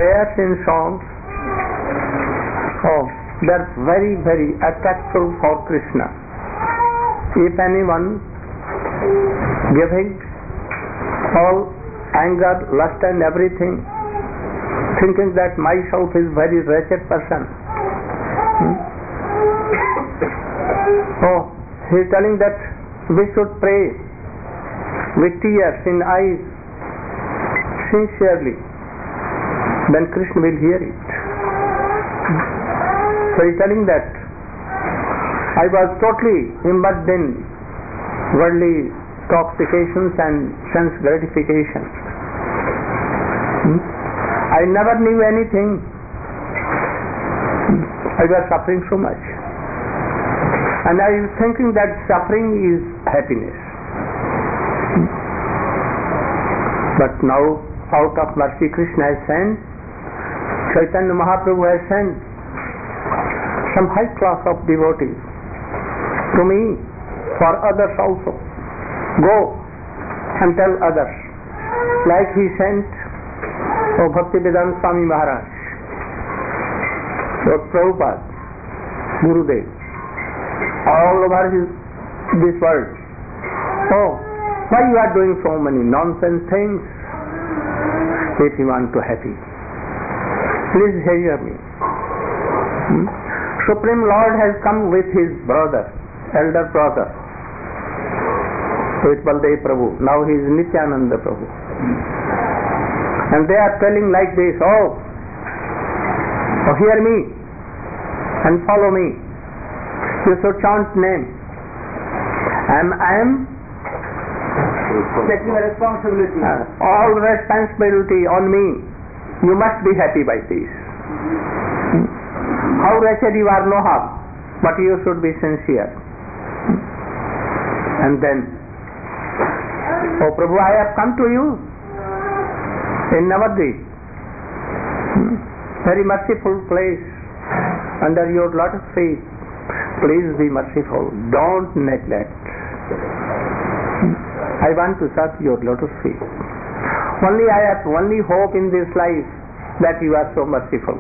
prayers and songs, they're very, very attractive for Krishna. If anyone giving all anger, lust and everything, thinking that myself is very wretched person, he is telling that we should pray with tears in eyes sincerely, then Krishna will hear it. So he is telling that I was totally immersed in worldly intoxications and sense gratification. I never knew anything. I was suffering so much. And I was thinking that suffering is happiness. But now, out of mercy, Krishna has sent, Chaitanya Mahaprabhu has sent some high class of devotees to me, for others also. Go and tell others. Like he sent Bhaktivedanta Swami Maharaj, Lord Prabhupada, Gurudev, all over this world. Why you are doing so many nonsense things if you want to happy? Please hear me. Supreme Lord has come with his brother, elder brother, with Baldev Prabhu. Now he is Nityananda Prabhu. And they are telling like this, hear me and follow me. You should chant name. I am taking responsibility. All responsibility on me. You must be happy by this. How wretched you are, no harm, but you should be sincere. And then, Prabhu, I have come to you in Navadvip, very merciful place, under your lotus feet. Please be merciful. Don't neglect. I want to serve your lotus feet. I have only hope in this life that you are so merciful.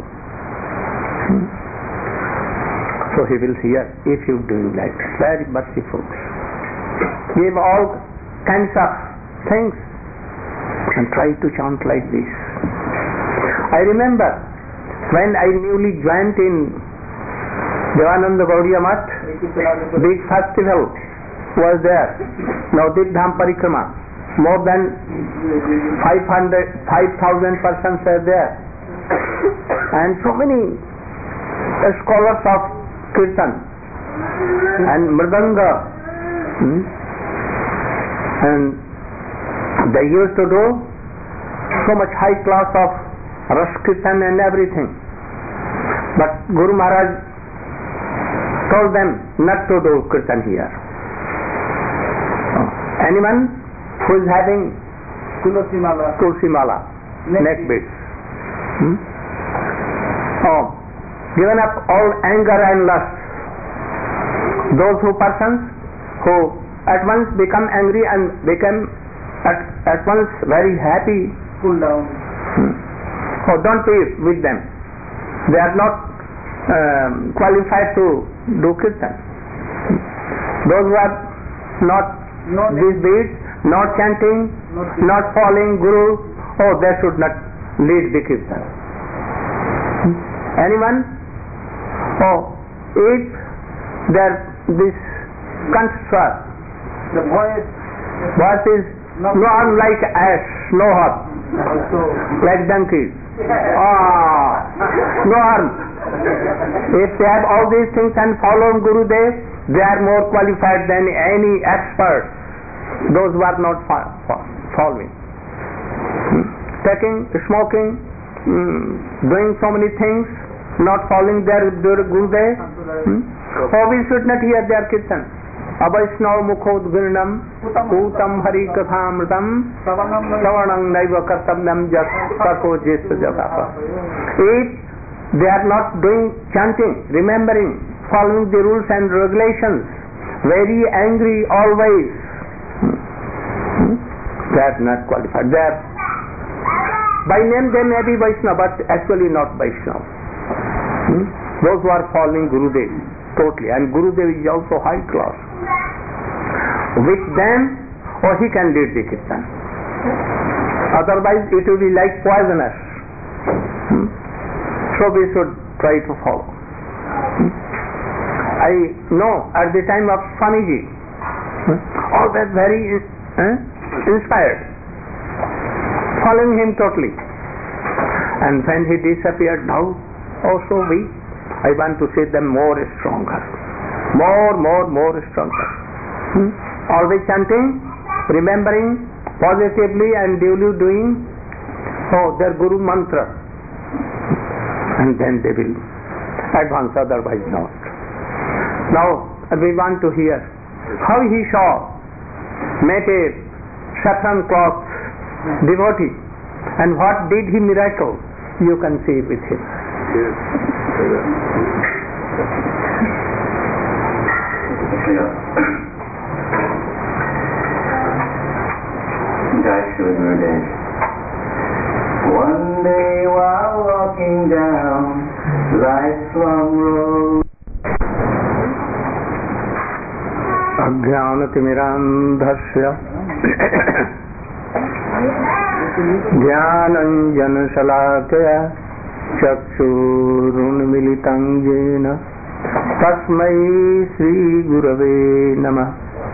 So he will hear if you do like very merciful. Give all kinds of things and try to chant like this. I remember when I newly joined in Devananda Gaudiya Math, big festival was there. Navadvip Dham Parikrama. More than 5,000 persons are there. And so many scholars of Kirtan and Mridanga. And they used to do so much high class of Ras Kirtan and everything. But Guru Maharaj told them not to do Kirtan here. Anyone who is having Tulsi Mala, neck beads, given up all anger and lust, those persons who at once become angry and become at once very happy, cool down. Don't be with them. They are not qualified to do Kirtan. Those who are not these beads, not chanting, not following Guru, they should not lead the Kirtan. Anyone? If this construct, the voice is no arm like ash, no heart, like donkeys. No harm. If they have all these things and follow Gurudev, they are more qualified than any expert. Those who are not following. Taking, smoking, doing so many things, not following their Gurudev. We should not hear their kirtan. Avaisnav mukhodgirnam utam hari kathamritam savanam naiva kartamyam jat tako jesa jatapa. If they are not doing chanting, remembering, following the rules and regulations, very angry always, they are not qualified. They are By name they may be Vaishnava, but actually not Vaishnava. Those who are following Gurudev totally, and Gurudev is also high class. With them, he can lead the kirtan. Otherwise, it will be like poisonous. So we should try to follow. I know at the time of Swamiji, always very inspired, following him totally. And when he disappeared, now also we, I want to see them more stronger, more stronger. Always chanting, remembering positively and duly doing their Guru mantra, and then they will advance, otherwise not. Now we want to hear how he met a saffron cloth devotee, and what did he miracle. You can see with him. One day while walking down life's long road, Ajnanatimirandhasya Jnananjanashalakaya Chakshurunmilitam Jena Tasmai Sri Gurave Namah.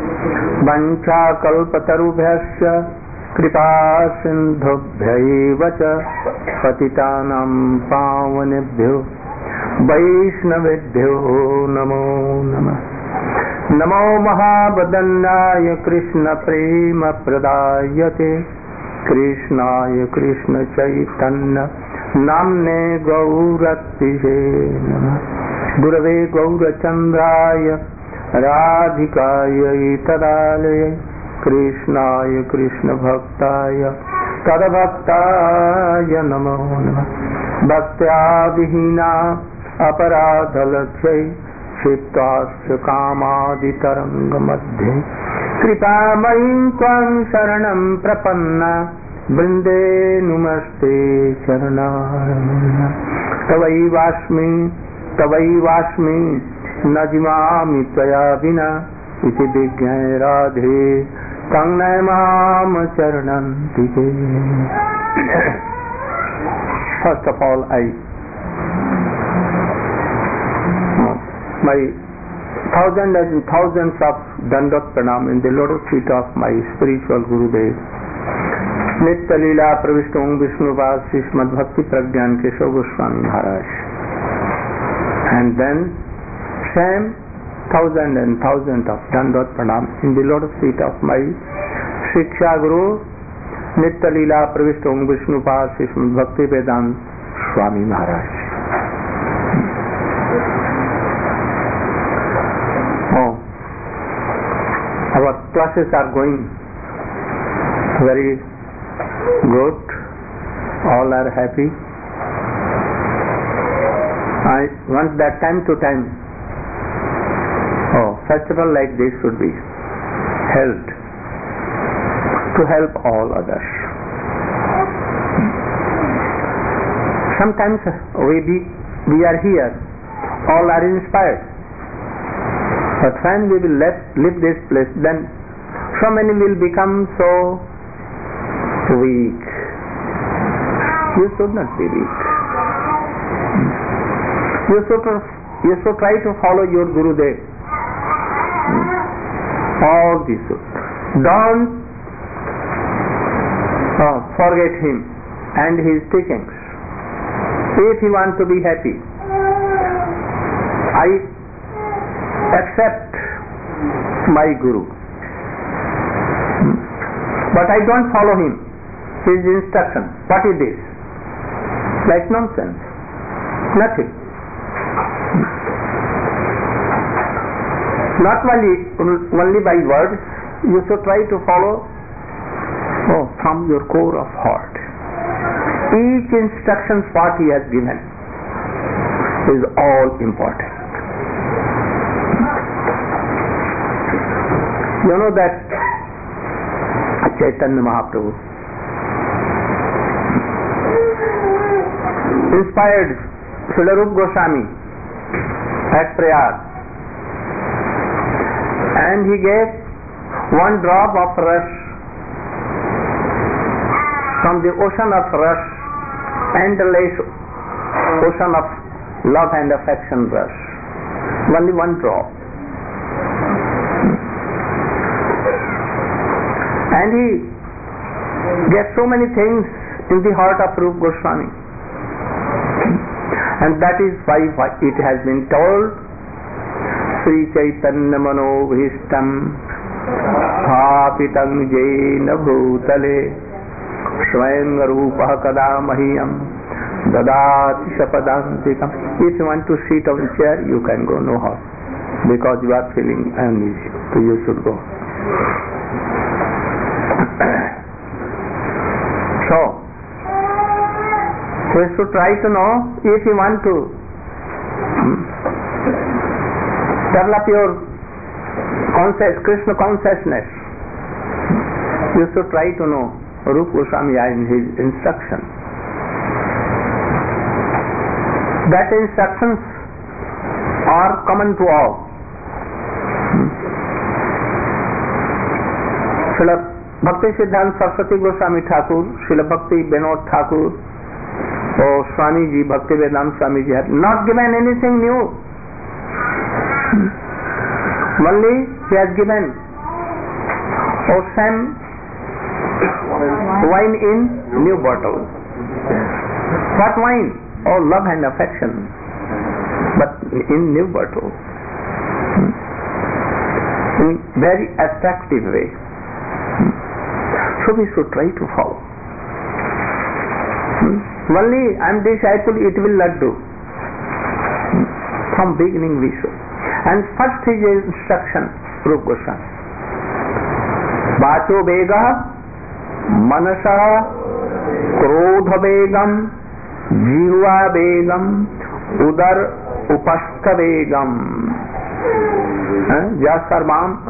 Vanchakalpatarubhyasya Kripa Sindhubhyaeva cha Patitanam Pavanebhyo Vaishnavebhyo Namo Namah. Namo Mahabadannaya Krishna Prema Pradayate Krishnaya Krishna Chaitanya Namne Gauratihe Namah. Gurave Gaurachandraya Radhikaya Itadalaya Krishnaya Krishna Bhaktaya Tadabhaktaya Namo Namah. Bhaktya Vihina Aparadhalakshai Shittasya Kamadi Taranga Madhye Kripamayin Tvam Sharanam Prapanna Brinde Numaste Charanarana. Tavai Vashmi Najimami Tvaya Vina Iti Vigyay Radhe Tangnay Mam Charanantike. First of all, my thousands and thousands of Dandot Pranam in the lotus feet of my spiritual Gurudev, Nitya Leela Pravishta Vishnuvas Srimad Bhakti Pragyan Keshav Goswami Maharaj. And then same thousands and thousands of Dandot Pranam in the lotus feet of my Shiksha Guru, Nitya Leela Pravishta Vishnuvas Srimad Bhakti Vedanta Swami Maharaj. Our classes are going very good. All are happy. I want that time to time, festival like this should be held to help all others. Sometimes we are here, all are inspired. But when we will leave this place, then so many will become so weak. You should not be weak. You should try to follow your Gurudev. All this should. Don't forget him and his teachings. If you want to be happy, I accept my Guru, but I don't follow him, his instruction. What is this? Like nonsense. Nothing. Not only by words, you should try to follow from your core of heart. Each instruction what he has given is all important. You know that Chaitanya Mahaprabhu, inspired Srila Rupa Goswami at Prayag, and he gave one drop of rush from the ocean of rush, endless ocean of love and affection rush. Only one drop. And he gave so many things in the heart of Rupa Goswami. And that is why it has been told, Sri Chaitanya Manobhishtam Sthapitam Jena Bhutale Swayam Rupa Kada Mahiyam Dadati Shapadantikam. If you want to sit on a chair, you can go, no harm, because you are feeling uneasy, so you should go. So we should try to know, if you want to develop your Krishna consciousness, you should try to know Rupa Goswami in his instruction. That instructions are common to all. Srila Bhakti Siddhanta Saraswati Goswami Thakur, Srila Bhakti Vinod Thakur, or Swamiji, Bhakti Vedanta Swamiji have not given anything new. Only he has given same wine in new bottle. What wine? Oh, love and affection, but in new bottle, in very attractive way. So we should try to follow. Only I am disciple, it will not do. From beginning we should. And first his instruction, Rupa Goswami. Vacho Vega, Manasa, Krodha Vegam, Jiva Vegam, Udar Upastha Vegam. Jasarvam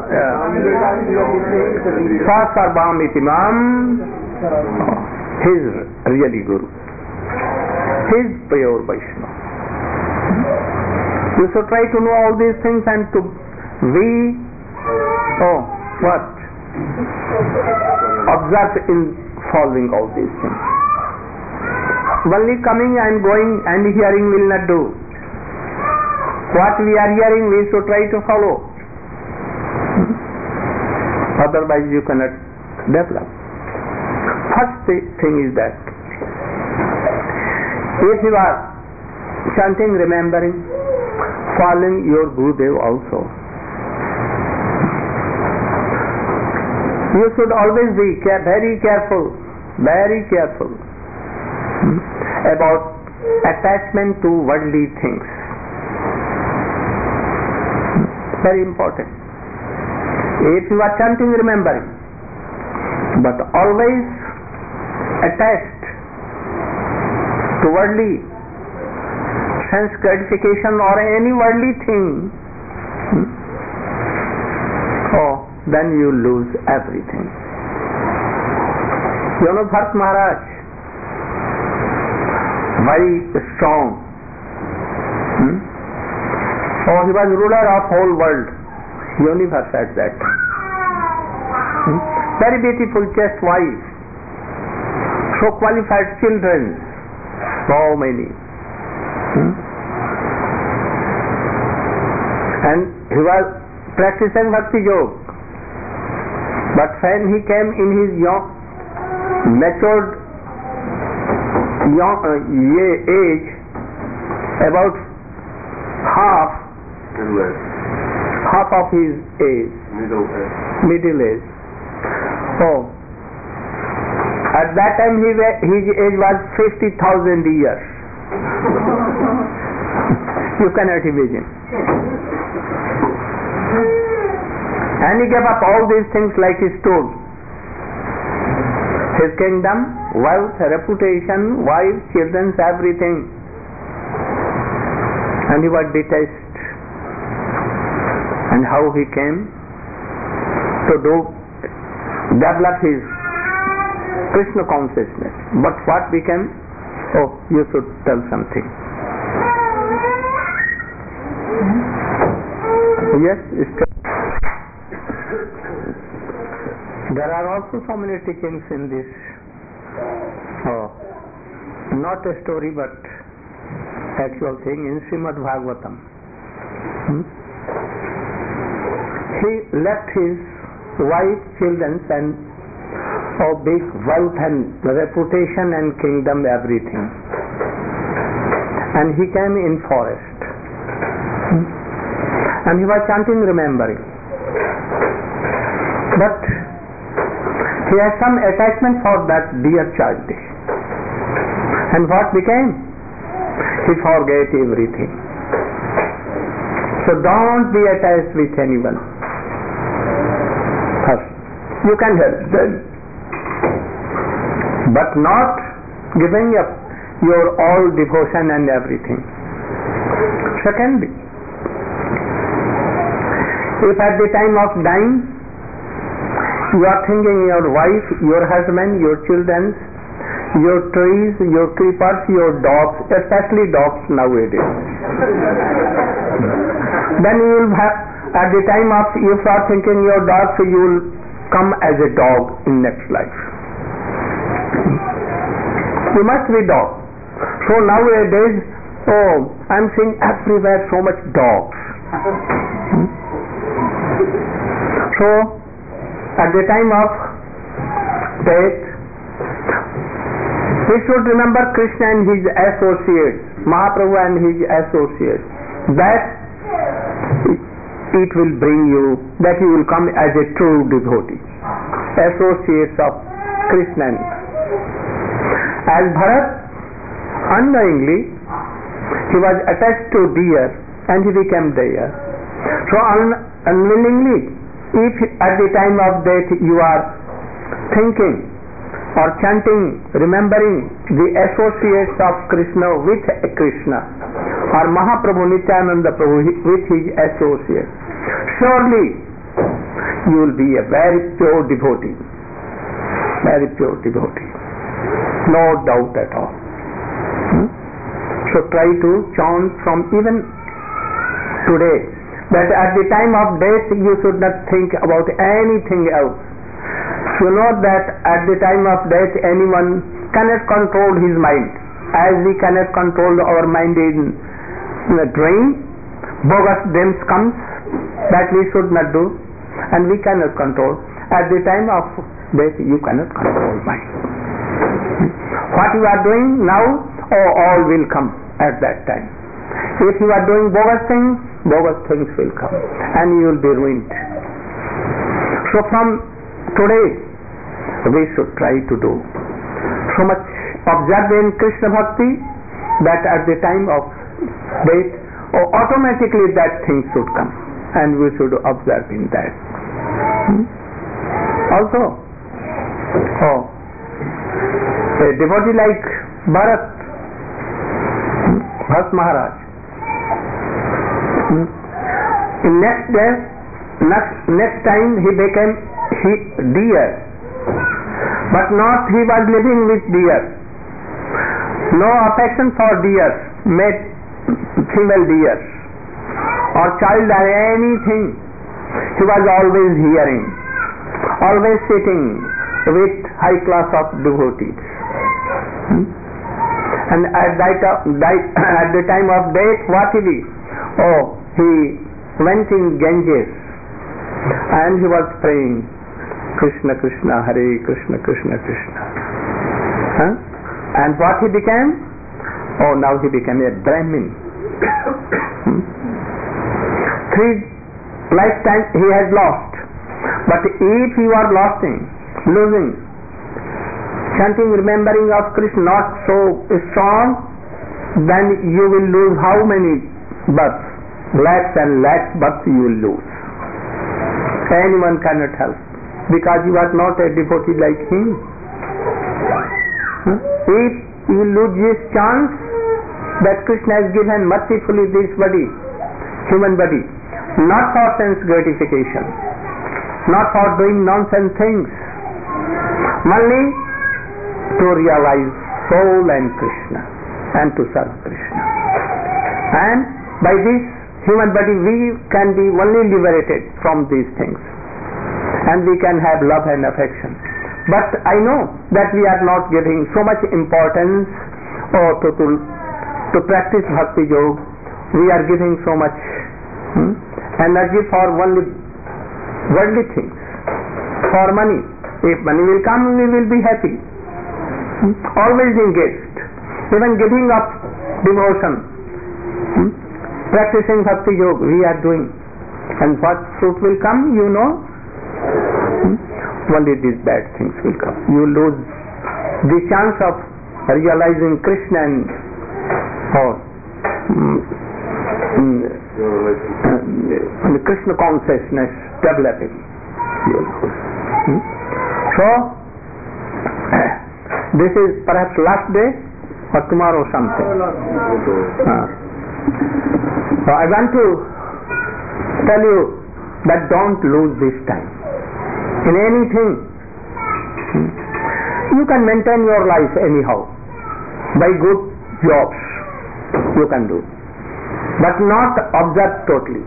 Sasarvam Itimam. His really Guru, his pure Vaishnava. You should try to know all these things and to be observe in following all these things. Only coming and going and hearing will not do. What we are hearing, we should try to follow. Otherwise you cannot develop. First thing is that if you are chanting, remembering, following your Gurudev also, you should always be very careful about attachment to worldly things. Very important. If you are chanting, remembering, but always attached to worldly sense gratification or any worldly thing, then you lose everything. You know Bharat Maharaj, very strong. He was ruler of whole world, universe at that. Very beautiful, chaste wife, so qualified children, so many. And he was practicing Bhakti Yoga. But when he came in his matured age, about half of his age, middle age. At that time his age was 50,000 years. You cannot imagine. And he gave up all these things like he told. His kingdom, wealth, reputation, wife, children, everything. And he was detached. And how he came to develop his Krishna consciousness. But what became? Oh, you should tell something. Yes, there are also so many teachings in this. Oh, not a story but actual thing in Srimad Bhagavatam. He left his wife, children and big wealth and reputation and kingdom, everything. And he came in forest. And he was chanting, remembering. But he had some attachment for that dear child. And what became? He forgot everything. So don't be attached with anyone. First, you can help them, but not giving up your all devotion and everything. Secondly, if at the time of dying you are thinking your wife, your husband, your children, your trees, your creepers, your dogs, especially dogs nowadays, then you will have, at the time of you start thinking your dog, so you will come as a dog in next life. You must be dog. So nowadays, I'm seeing everywhere so much dogs. So at the time of death, we should remember Krishna and his associates, Mahaprabhu and his associates, that it will bring you, that you will come as a true devotee, associates of Krishna. As Bharat, unknowingly, he was attached to deer and he became deer. So unwillingly, if at the time of death you are thinking or chanting, remembering the associates of Krishna with Krishna, or Mahaprabhu Nityananda Prabhu with his associates, surely you will be a very pure devotee. Very pure devotee. No doubt at all. So try to chant from even today, that at the time of death you should not think about anything else. You know that at the time of death anyone cannot control his mind, as we cannot control our mind in a dream. Bogus dreams comes, that we should not do, and we cannot control. At the time of death you cannot control mind. What you are doing now, all will come at that time. If you are doing bogus things will come and you will be ruined. So from today we should try to do so much observe in Krishna Bhakti that at the time of death automatically that thing should come, and we should observe in that. Also, a devotee like Bharat Maharaj, in next time he became deer, but not he was living with deer. No affection for deer, made female deer or child or anything. He was always hearing, always sitting with high class of devotees. And at the time of death, what he did? He went in Ganges and he was praying, Krishna Krishna Hare Krishna Krishna Krishna. And what he became? Now he became a Brahmin. 3 lifetimes he has lost. But if you are losing, chanting, remembering of Krishna not so strong, then you will lose how many births? Lakhs and lakhs births you will lose. Anyone cannot help, because you are not a devotee like him. If you lose this chance that Krishna has given mercifully this body, human body, not for sense gratification, not for doing nonsense things, only to realize soul and Krishna, and to serve Krishna. And by this human body we can be only liberated from these things, and we can have love and affection. But I know that we are not giving so much importance to practice Bhakti Yoga. We are giving so much energy for only worldly things, for money. If money will come, we will be happy. Always engaged. Even giving up devotion, practicing Bhakti Yoga, we are doing. And what fruit will come, you know? Only these bad things will come. You lose the chance of realizing Krishna and the Krishna consciousness developing. So, this is perhaps last day or tomorrow something. So I want to tell you that don't lose this time. In anything, you can maintain your life anyhow. By good jobs, you can do. But not observe totally.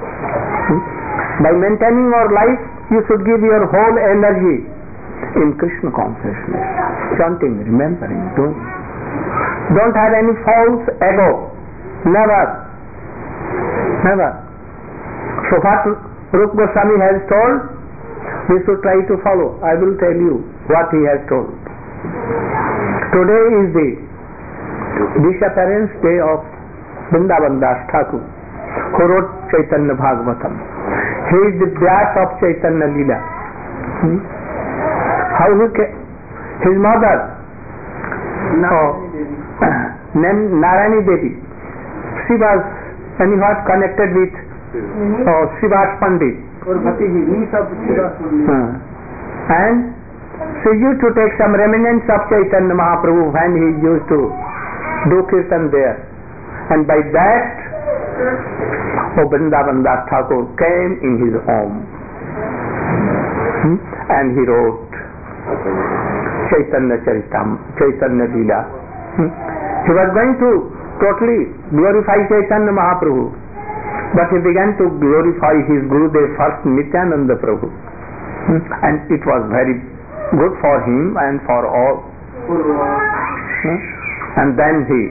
By maintaining your life, you should give your whole energy in Krishna consciousness, chanting, remembering, doing. Don't have any false ego. Never. Never. So what Rupa Goswami has told, we should try to follow. I will tell you what he has told. Today is the disappearance day of Vrindavan Das Thakur, who wrote Chaitanya Bhagavatam. He is the Vyas of Chaitanya Leela. How his mother, named Narayani Devi, she was anyhow connected with Srivas Pandit. And she used to take some remnants of Chaitanya Mahaprabhu when he used to do kirtan there. And by that, Vrindavan Das Thakur came in his home. And he wrote Chaitanya Charitam, Chaitanya Leela. He was going to totally glorify Chaitanya Mahaprabhu, but he began to glorify his Gurudev first, Nityananda Prabhu. And it was very good for him and for all. And then he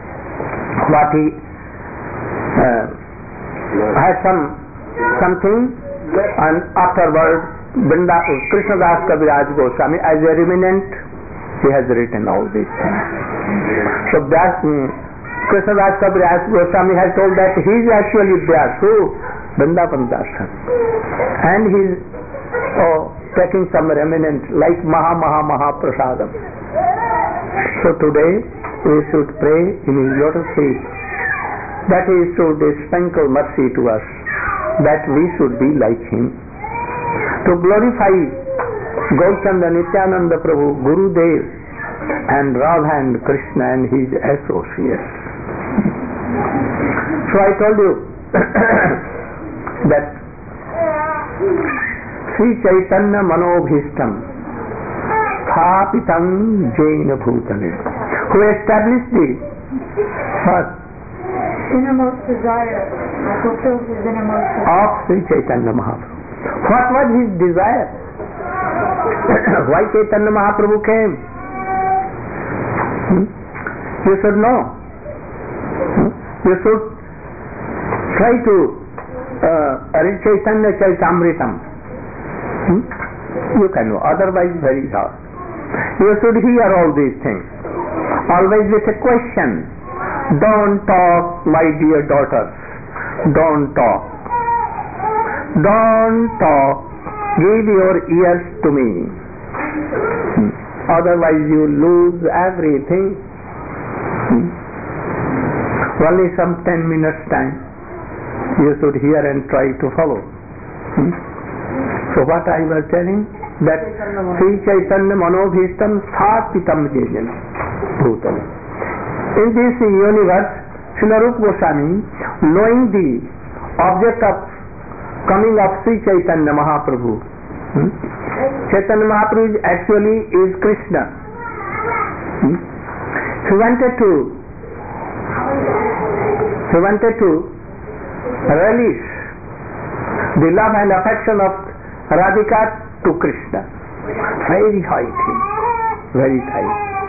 had something, and afterward Krishnadas Kaviraj Goswami, as a remnant, he has written all these things. So Krishnadas Kaviraj Goswami has told that he is actually Vyas, Vrindavan Das Thakur, and he is taking some remnant like Maha Prasadam. So today we should pray in his lotus feet that he should sprinkle mercy to us, that we should be like him, to glorify Gaurachandra, Nityananda Prabhu, Gurudev, and Radha and Krishna and his associates. So I told you that Sri Chaitanya Manobhishtam Sthapitam Jaina Bhutale, who established the first innermost desire, fulfills his innermost desire of Sri Chaitanya Mahaprabhu. What was his desire? Why Chaitanya Mahaprabhu came? You should know. You should try to read Chaitanya Charitamritam. You can know, otherwise very hard. You should hear all these things, always with a question. Don't talk, my dear daughters. Don't talk. Don't talk. Give your ears to me. Otherwise you lose everything. Only some 10 minutes time you should hear and try to follow. So what I was telling, that Sri Chaitanya Manobhishtam Sthapitam Jaina Bhutale. In this universe, Srila Rupa Goswami, knowing the object of coming of Sri Chaitanya Mahaprabhu, Chaitanya Mahaprabhu actually is Krishna. He wanted to relish the love and affection of Radhika to Krishna. Very high thing, very high.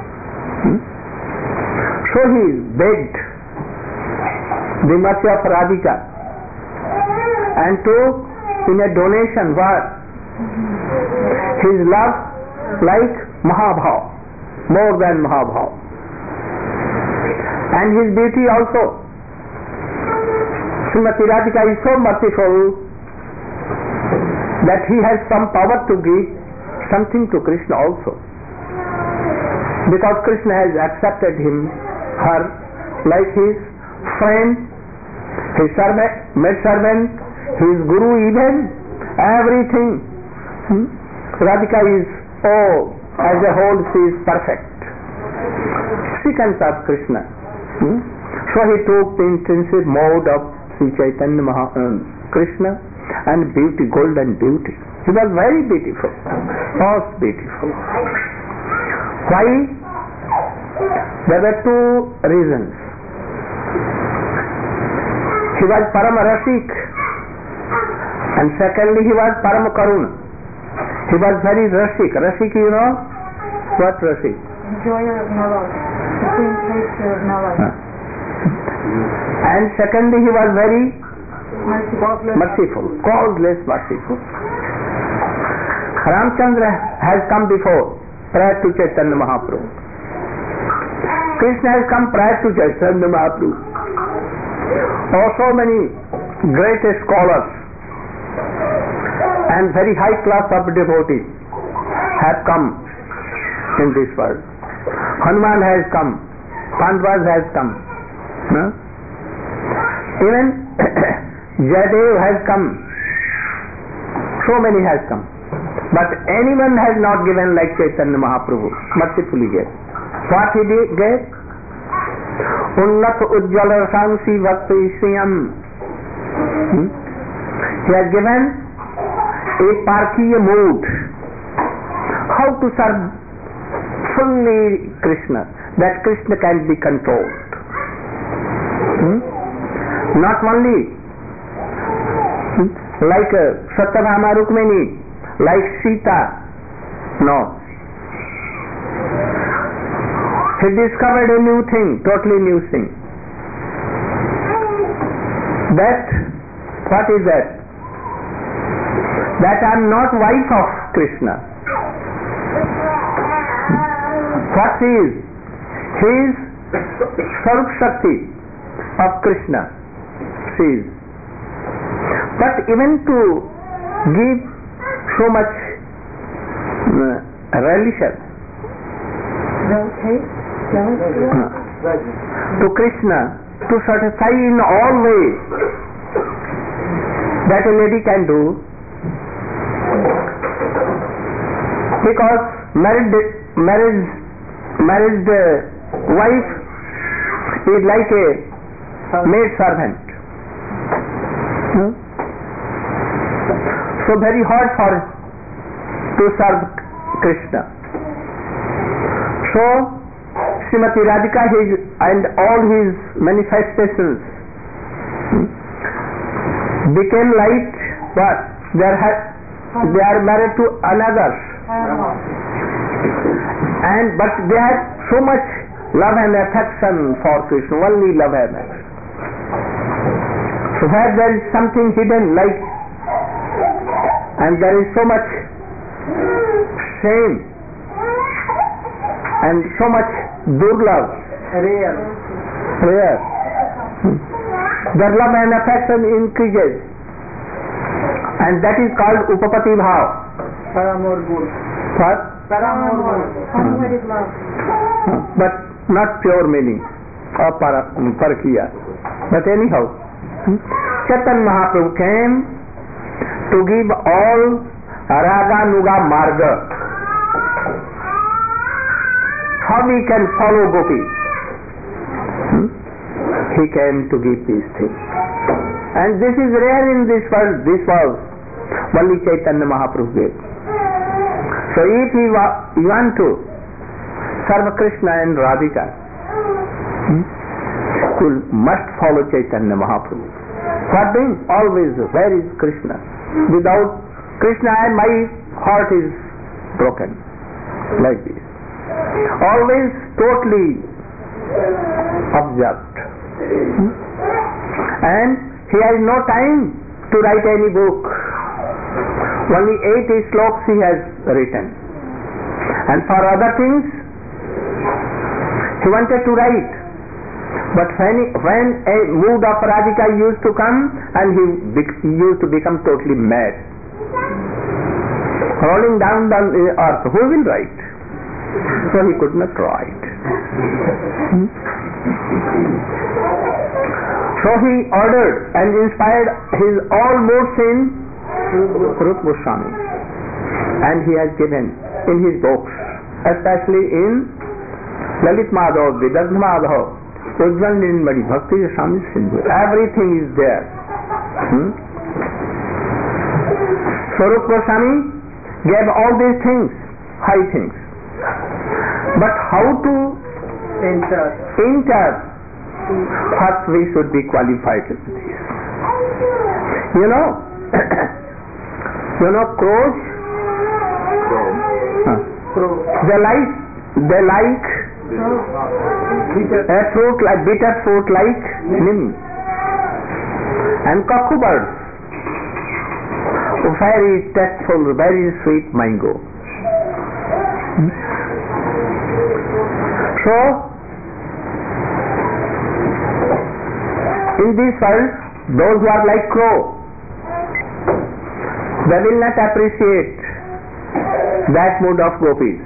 So he begged the mercy of Radhika and took in a donation what? His love like Mahabhav, more than Mahabhav. And his beauty also. Srimati Radhika is so merciful that he has some power to give something to Krishna also. Because Krishna has accepted her like his friend, his servant, maid servant, his guru even, everything. Radhika is, as a whole she is perfect. She can serve Krishna. So he took the intensive mode of Sri Chaitanya Krishna and beauty, golden beauty. He was very beautiful, most beautiful. Why? There were two reasons. He was Parama Rasik, and secondly he was Parama Karuna. He was very Rasik. Rasik, you know what Rasik? Enjoyer of knowledge, supreme taster of knowledge. And secondly he was very Merciful. causeless merciful. Ramchandra has come before, prior to Chaitanya Mahaprabhu. Krishna has come prior to Chaitanya Mahaprabhu. So many great scholars and very high class of devotees have come in this world. Hanuman has come, Pandavas has come, even Jayadev has come, so many has come, but anyone has not given like Chaitanya Mahaprabhu, mercifully gave. What he gave? Unnat Ujjala Shansi Bhakti Sriyam. He has given a Parkiya mood, how to serve fully Krishna, that Krishna can be controlled. Not only like Satyabhama Rukmini, like Sita, no. He discovered a new thing, totally new thing. That, what is that? That I am not wife of Krishna. What she is? She is Sarup Shakti of Krishna. She is. But even to give so much relation to Krishna, to satisfy in all ways that a lady can do, because married wife is like a maid servant. So very hard for to serve Krishna. So Srimati Radhika and all his manifestations became like what? They are married to another, but they had so much love and affection for Krishna, only love and affection. So where there is something hidden, like, and there is so much shame and so much durlabh, rare, their love and affection increases, and that is called Upapati Bhav. What? Unwedded love. But not pure meaning or Parakiya. But anyhow, Chaitanya Mahaprabhu came to give all Raga Nuga Marga, how we can follow Gopi. He came to give these things. And this is rare in this world. This was only Chaitanya Mahaprabhu gave. So if you want to serve Krishna and Radhika, You must follow Chaitanya Mahaprabhu. What doing? Always, where is Krishna? Without Krishna, my heart is broken. Like this. Always totally absorbed. And he has no time to write any book. Only 8 sloks he has written. And for other things, he wanted to write. But when a mood of Radhika used to come, and he used to become totally mad. Rolling down the earth, who will write? So he could not write. So he ordered and inspired his all moods in Rupa Goswami. And he has given in his books, especially in Lalit Madhav, Vidagdha Madhav, Ujjwal Nirmali, Bhakti Swami Sindhu, everything is there. Swarup Goswami gave all these things, high things. But how to enter? First we should be qualified with this. You know crows? They like a fruit like bitter fruit like neem. And cuckoo birds, very tasteful, very sweet mango. So in this world, those who are like crow, they will not appreciate that mood of gopis.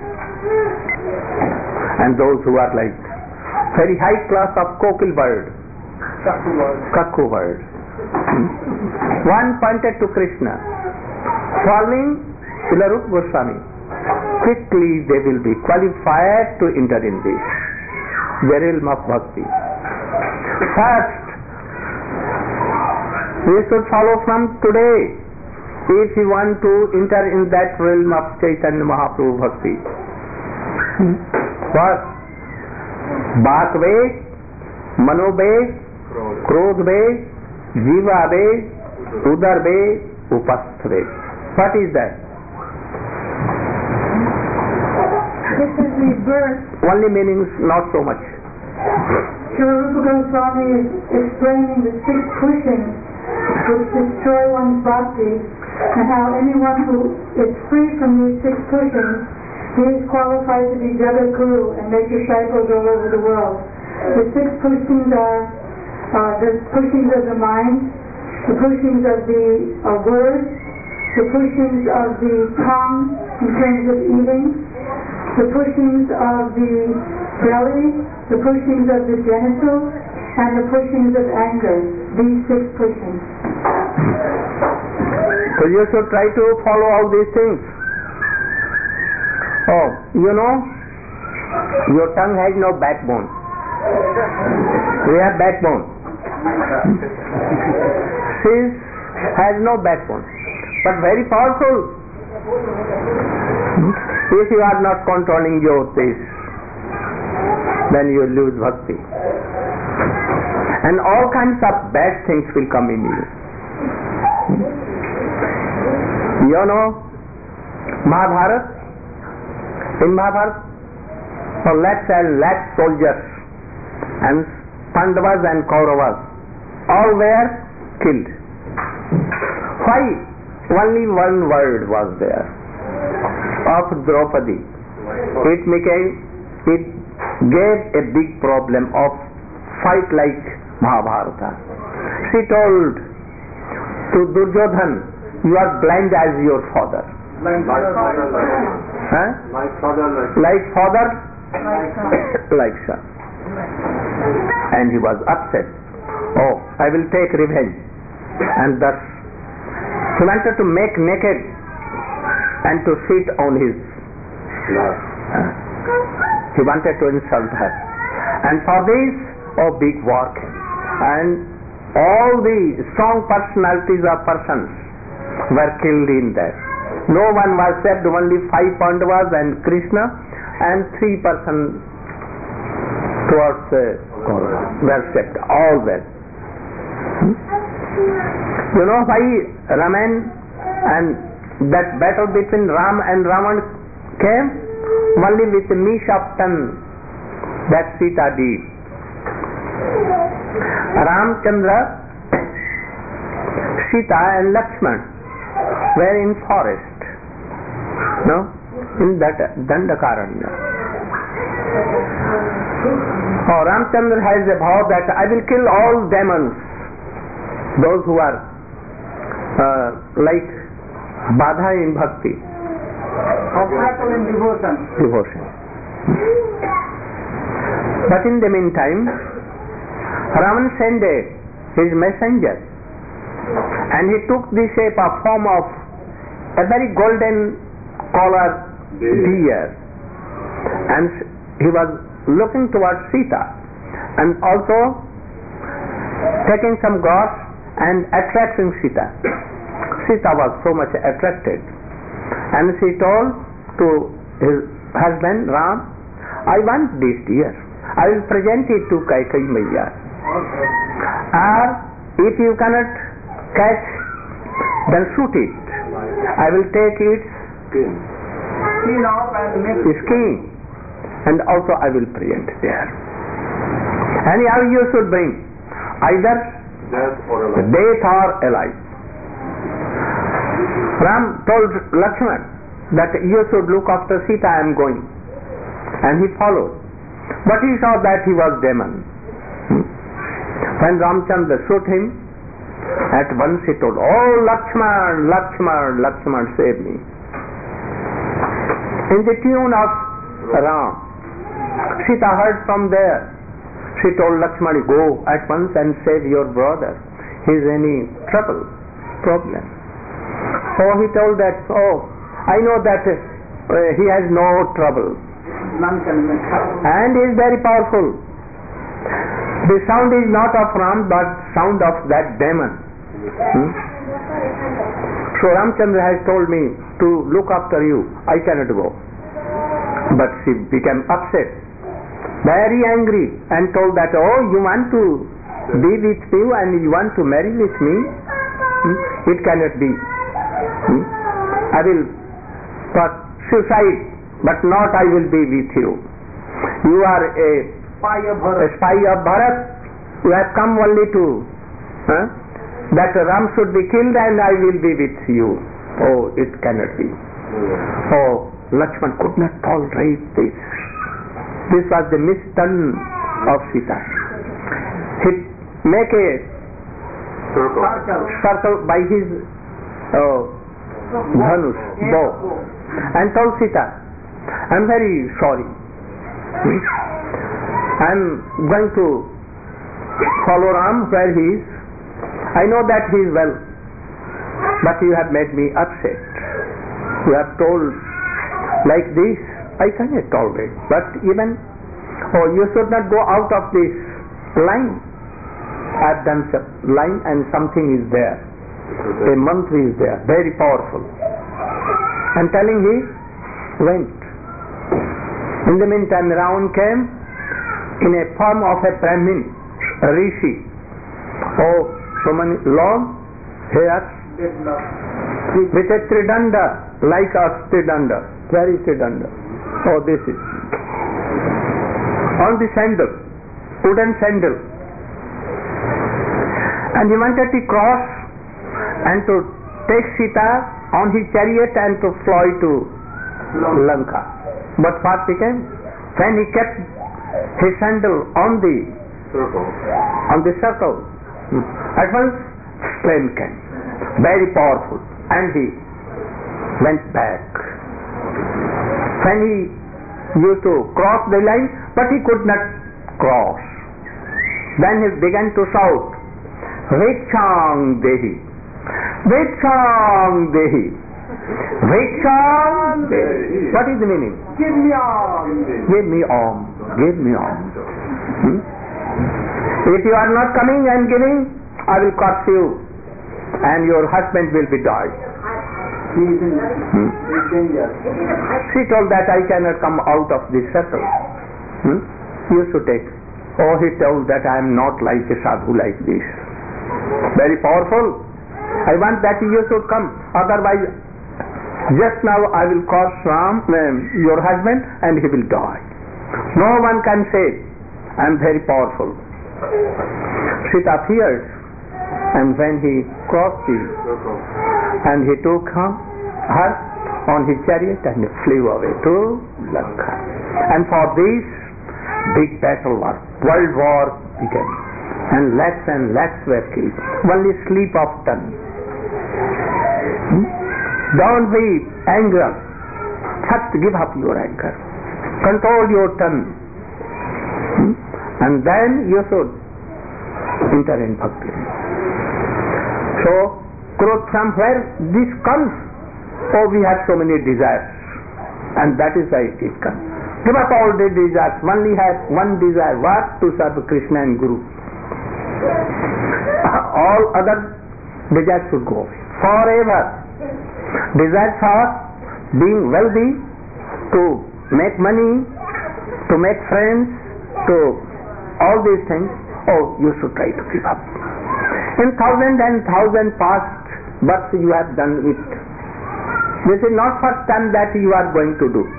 And those who are like very high class of kokil bird, cuckoo bird. One pointed to Krishna, following Srila Rupa Goswami. Quickly they will be qualified to enter in this the realm of bhakti. First, we should follow from today if you want to enter in that realm of Chaitanya Mahaprabhu bhakti. First, Bak Ved, Mano Ved, Krodh Ved, Jiva Ved, Udar Ved, Upasth Ved. What is that? This is rebirth. Only meanings, not so much. Srila Rupa Goswami is explaining the 6 pushings which destroy one's bhakti, and how anyone who is free from these 6 pushings, he is qualified to be Jagat Guru and make disciples all over the world. The 6 pushings are the pushings of the mind, the pushings of the words, the pushings of the tongue in terms of eating, the pushings of the belly, the pushings of the genitals, and the pushings of anger. These 6 pushings. So you should try to follow all these things. Oh, you know, your tongue has no backbone. We have backbone. This has no backbone, but very powerful. If you are not controlling your this, then you lose bhakti. And all kinds of bad things will come in you. You know, Mahabharata, in Mahabharata, for lakhs and lakhs soldiers, and Pandavas and Kauravas, all were killed. Why? Only one word was there, of Draupadi. It gave a big problem of fight like Mahabharata. She told to Duryodhan, you are blind as your father. Like father, Like father, like son. And he was upset. Oh, I will take revenge. And thus he wanted to make naked and to sit on his lap. He wanted to insult her. And for this, big war came. And all the strong personalities of persons were killed in that. No one was saved, only 5 Pandavas and Krishna, and 3 persons towards well stepped, all well. You know why Raman and that battle between Ram and Ravan came? Only with Mishaptan that Sita did. Ramchandra, Sita and Lakshman were in forest, no, in that Dandakaranya. Oh, Ramchandra has a vow that I will kill all demons, those who are like Badha in Bhakti. Obstacle in devotion. Devotion. But in the meantime, Ravan sent his messenger, and he took the shape of form of a very golden colored deer, and he was looking towards Sita, and also taking some grass and attracting Sita. Sita was so much attracted, and she told to his husband Ram, I want this deer. I will present it to Kaikeyi Maiya. Or if you cannot catch, then shoot it. I will take its Skin off and make skin, and also I will present there. Anyhow, you should bring either death or alive. Ram told Lakshman that you should look after Sita, I am going. And he followed. But he saw that he was demon. When Ramchandra shot him, at once he told, oh Lakshman, Lakshman, Lakshman, save me. In the tune of Ram, Sita heard from there. She told Lakshman, go at once and save your brother. He is any problem. Oh, he told that, oh, I know that he has no trouble. none can make And he is very powerful. The sound is not of Ram, but sound of that demon. So Ramchandra has told me to look after you. I cannot go. But she became upset, very angry, and told that, oh, you want to be with you and you want to marry with me? It cannot be. I will put suicide, but not I will be with you. You are a spy of Bharat. You have come only to that Ram should be killed and I will be with you. Oh, it cannot be. Oh, Lakshman could not tolerate this. This was the misdone of Sita. He make a circle by his dhanush, bow, and told Sita, I am very sorry. I am going to follow Ram where he is. I know that he is well, but you have made me upset. You have told like this, I cannot tolerate. But even, you should not go out of this line. I have done some line and something is there. A mantra is there, very powerful. And telling he went. In the meantime, Ravan came in a form of a Brahmin, a rishi. Oh, so many long hairs with a tridanda, like a tridanda. Where is tridanda? Oh, this is. On the sandal, wooden sandal. And he wanted to cross and to take Sita on his chariot and to fly to Lanka. But what became? When he kept his sandal on the circle, at once flame came, very powerful, and he went back. When he used to cross the line, but he could not cross. Then he began to shout, Vikshang Dehi, Vikshang Dehi, Vikshang Dehi. What is the meaning? Give me arms. Give me arms, give me arms. If you are not coming and giving, I will curse you and your husband will be died. He is in danger. She told that I cannot come out of this circle. you should take. Oh, he told that I am not like a sadhu like this. Very powerful. I want that you should come. Otherwise, just now I will curse Ram, your husband, and he will die. No one can say, I am very powerful. Sita feared, and when he crossed the, and he took her on his chariot and flew away to Lanka. And for this, big battle was, world war began, and lakhs were killed. Only sleep of tongue. Don't be angry. First give up your anger. Control your tongue. And then you should enter in bhakti. So, growth from where this comes? Oh, we have so many desires. And that is why it comes. Give up all the desires. Only have one desire. What? To serve Krishna and Guru. All other desires should go away. Forever. Desires for being wealthy, to make money, to make friends, to all these things. Oh, you should try to give up. In thousand and thousand past births you have done it. This is not first time that you are going to do.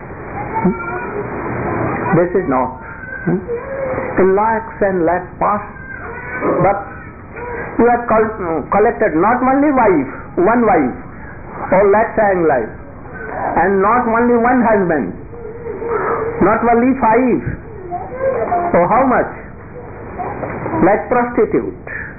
This is not. In lakhs and lakhs past births you have collected not only one wife, or lakhs and life, and not only one husband, not only 5. So how much? Like prostitute.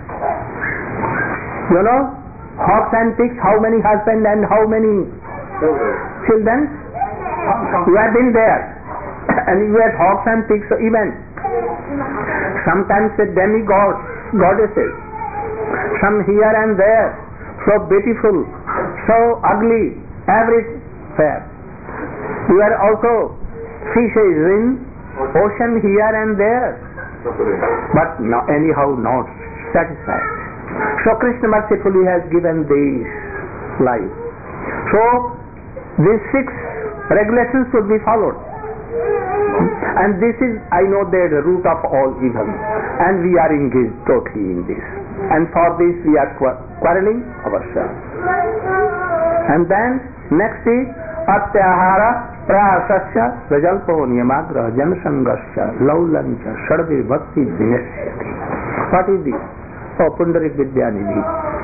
You know, hogs and pigs, how many husbands and how many children? You have been there. And you had hogs and pigs even. Sometimes the demigods, goddesses. Some here and there. So beautiful, so ugly, everywhere. You are also fishes in ocean here and there. But no, anyhow not satisfied. So Krishna mercifully has given this life. So these 6 regulations should be followed. And this is, I know, the root of all evil. And we are engaged totally in this. And for this we are quarreling ourselves. And then next is Atyahara Prasasya Rajalpo Niyamagra Janasangasya Laulancha Shadvi Bhakti Dinasyati. What is this? Oh, Pundarik Vidyanidhi.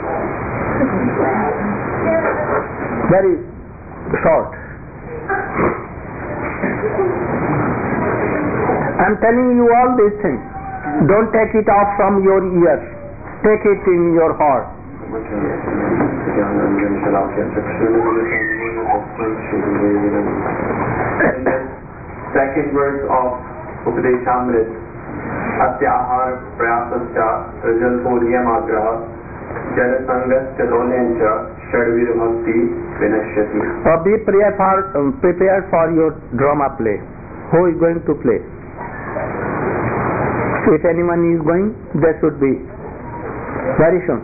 Very short. I am telling you all these things. Don't take it off from your ears. Take it in your heart. In the second verse of Upadeshamrit, Atyahar Prayasasya Rajalpo Niyamagraha Janasangasya Lolencha Shadvir Bhakti Vinashyati. Be prepared for your drama play. Who is going to play? If anyone is going, there should be. Very soon.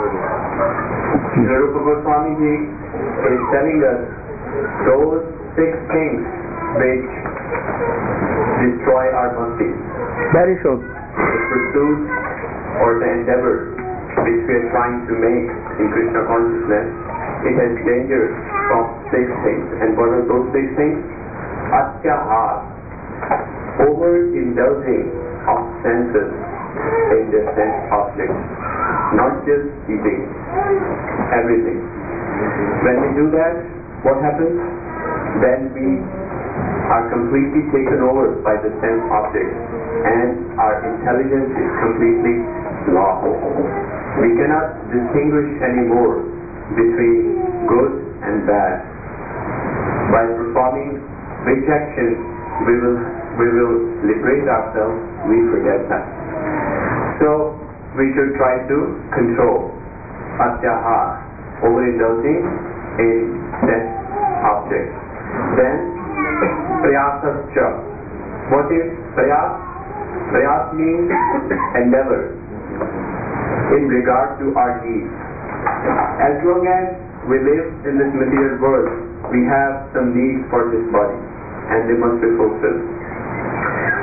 Rupa Goswami Ji is telling us those 6 things which destroy our bhakti. Very soon. The pursuit or the endeavor which we are trying to make in Krishna consciousness, it has danger from 6 things. And what are those 6 things? Atyahar, overindulging of senses in their sense objects, not just eating, everything. When we do that, what happens? Then we are completely taken over by the sense objects and our intelligence is completely lost. We cannot distinguish anymore between good and bad. By performing which action we will liberate ourselves, we forget that. So we should try to control atyahar, overindulging in sense objects. Then prayasascha. What is prayas? Prayas means endeavor in regard to our needs. As long as we live in this material world, we have some needs for this body and they must be fulfilled.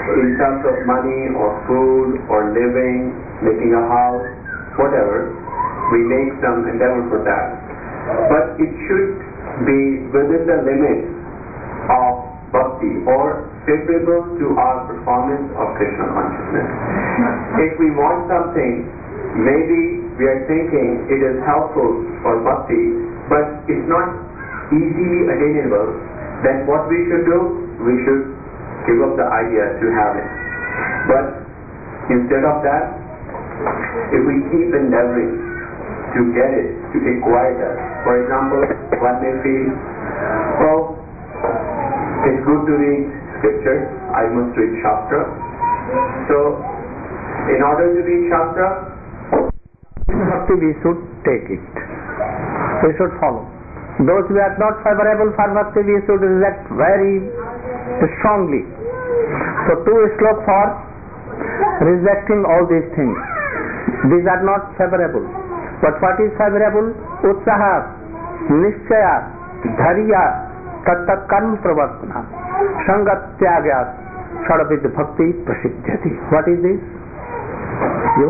in terms of money or food or living, making a house, whatever, we make some endeavor for that. But it should be within the limits of bhakti or favorable to our performance of Krishna consciousness. If we want something, maybe we are thinking it is helpful for bhakti, but it's not easily attainable, then what we should do? We should give up the idea to have it. But instead of that, if we keep endeavoring to get it, to acquire that, for example, one may feel, oh, it's good to read scriptures, I must read Shastra. So, in order to read Shastra, bhakti we should take it. We should follow. Those who are not favorable for bhakti we should reject very strongly. So 2 slokas for rejecting all these things. These are not favorable. But what is favorable? Utsaha, Nishchaya, Dharya, Tattat Karma Pravartana, Sangat Tyagya, Shadavid Bhakti Prasiddhyati. What is this? You?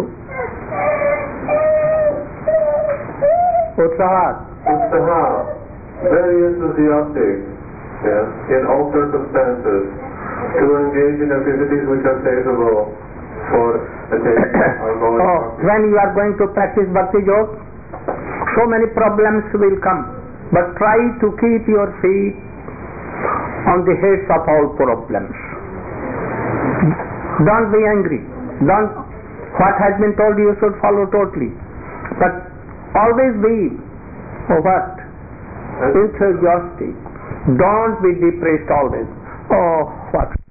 Utsaha, very enthusiastic, in all circumstances, to engage in activities which are favorable for attaining our goal. When you are going to practice Bhakti Yoga, so many problems will come, but try to keep your feet on the heads of all problems. Don't be angry. What has been told you should follow totally. But always be enthusiastic. Don't be depressed always. Oh, what